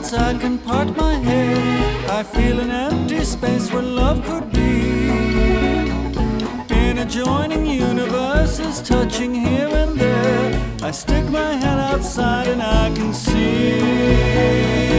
once I can part my hair, I feel an empty space where love could be. In adjoining universes touching here and there, I stick my head outside and I can see